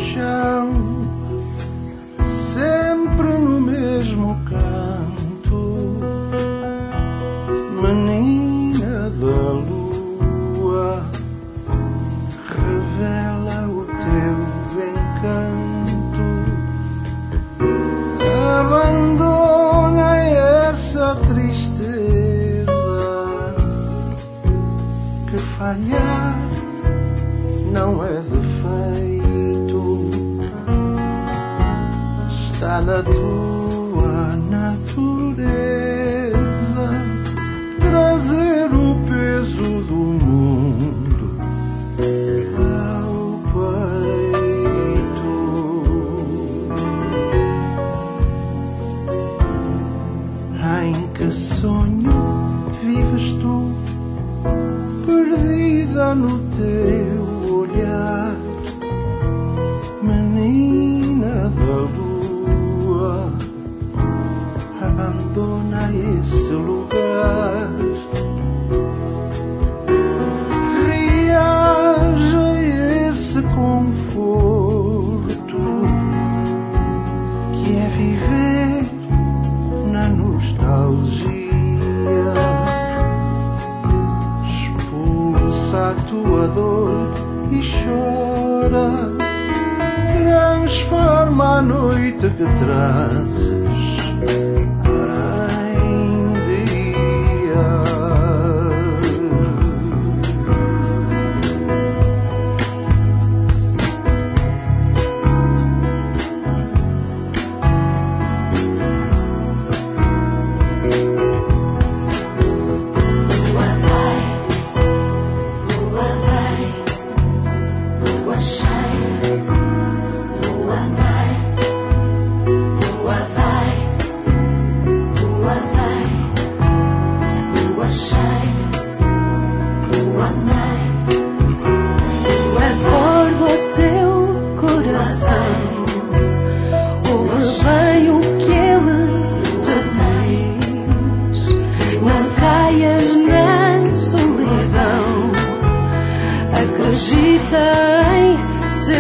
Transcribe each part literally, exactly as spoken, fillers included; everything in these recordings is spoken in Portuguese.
chão, sempre no mesmo canto, menina da lua, revela o teu encanto, abandona essa tristeza, que falhar não é defeito, está na tua natureza trazer o peso do mundo ao peito. Em que sonho vives tu, perdida no teu olhar, menina da lua, abandona esse lugar, reage a esse conforto que é viver na nostalgia. A tua dor e chora, transforma a noite que trazes em dia. Acredita em ser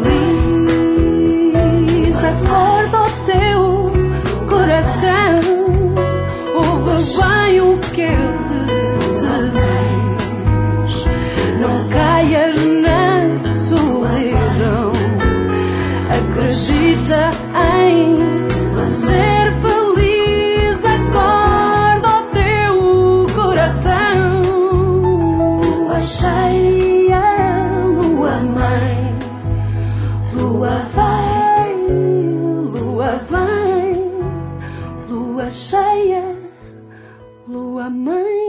feliz, acorda o teu coração, ouve bem o que ele te diz, não caias na solidão, acredita em ser feliz, acorda o teu coração. Lua cheia, lua mãe, lua vai, lua vai, lua cheia, lua mãe.